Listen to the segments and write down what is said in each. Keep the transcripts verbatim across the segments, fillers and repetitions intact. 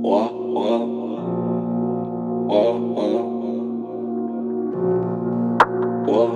Wah, wah, wah, wah, wah,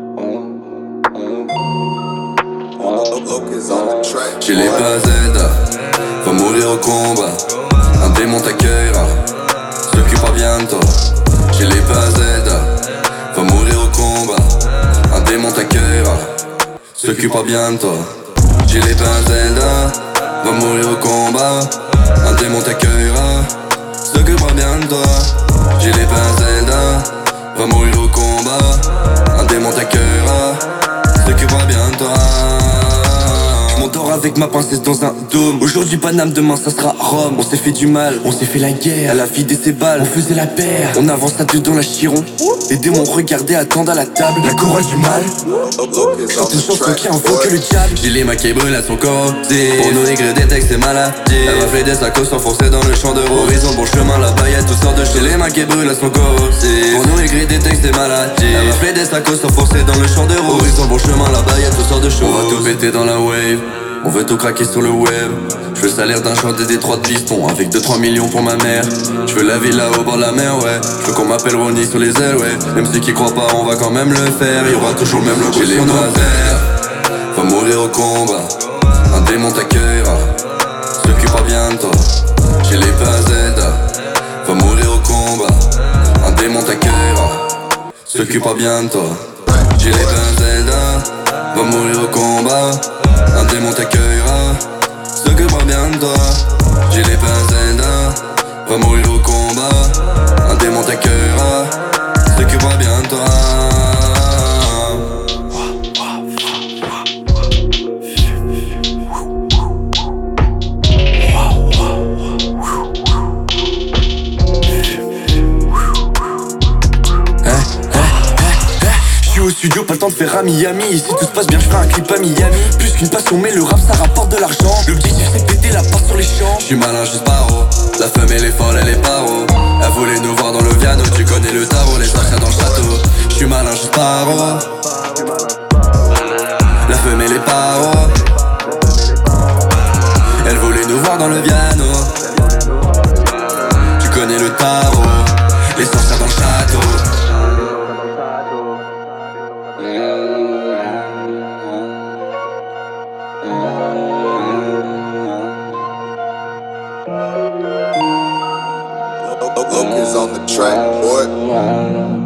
J'ai les pas Z, va mourir au combat. Un démon t'accueillera, s'occupera bien de toi. J'ai les pas Z, va mourir au combat. Un démon t'accueillera, s'occupera bien de toi. J'ai les pas Z, va mourir au combat. Un démon t'accueillera, s'occupera bien de toi. J'ai les pas Z, va mourir au combat. Un démon t'accueillera, s'occupera bien de toi. J'm'endors avec ma princesse dans un dôme. Aujourd'hui Paname, demain ça sera Rome. On s'est fait du mal, on s'est fait la guerre. Elle a vidé ses balles, on faisait la paire. On avance à deux dans la chiron. Les démons regardaient, attendent à la table. La chorale du mal, chante une chanson qui invoque le diable. J'ai les maquets brûlent à son corps. Pour nous écrire des textes c'est maladie. Elle m'a fait des sacos s'enfoncer dans le champ de rose. Horizon bon chemin là-bas y'a toutes sortes de choses. J'ai les maquets brûlent à son corps. Pour nous écrire des textes c'est maladie. Elle m'a fait des sacos s'enfoncer dans le champ de rose. Horizon bon chemin là-bas y'a toutes sortes de choses. On va tout péter dans la wave, on veut tout craquer sur le web. Je veux le salaire d'un chantier des trois de piston, avec deux trois millions pour ma mère. Je veux la villa au bord de la mer, ouais. Je veux qu'on m'appelle Ronnie sur les ailes, ouais. Même ceux qui croient pas, on va quand même le faire. Il y aura toujours le même logo. J'ai les bras verts, va mourir au combat. Un démon t'accueillera, s'occupera bien de toi. J'ai les pas Z, va mourir au combat. Un démon t'accueillera, s'occupera bien de toi. J'ai les pas Z, va mourir au combat. Un démon t'accueillera, s'occupera bien de toi. J'ai les pas Z, va mourir au combat. Un démon t'accueillera, s'occupera bien de toi. Au studio, pas le temps de faire à Miami. Et si tout se passe bien, je ferai un clip à Miami. Plus qu'une passion, mais le rap ça rapporte de l'argent. L'objectif c'est de péter la part sur les champs. J'suis malin, juste paro. La femme elle est folle, elle est paro. Elle voulait nous voir dans le piano. Tu connais le tarot, les sorcières dans le château. J'suis malin, juste paro. La femme elle est paro. Elle voulait nous voir dans le piano. Tu connais le tarot, les sorcières dans le château. Look is on the track, boy.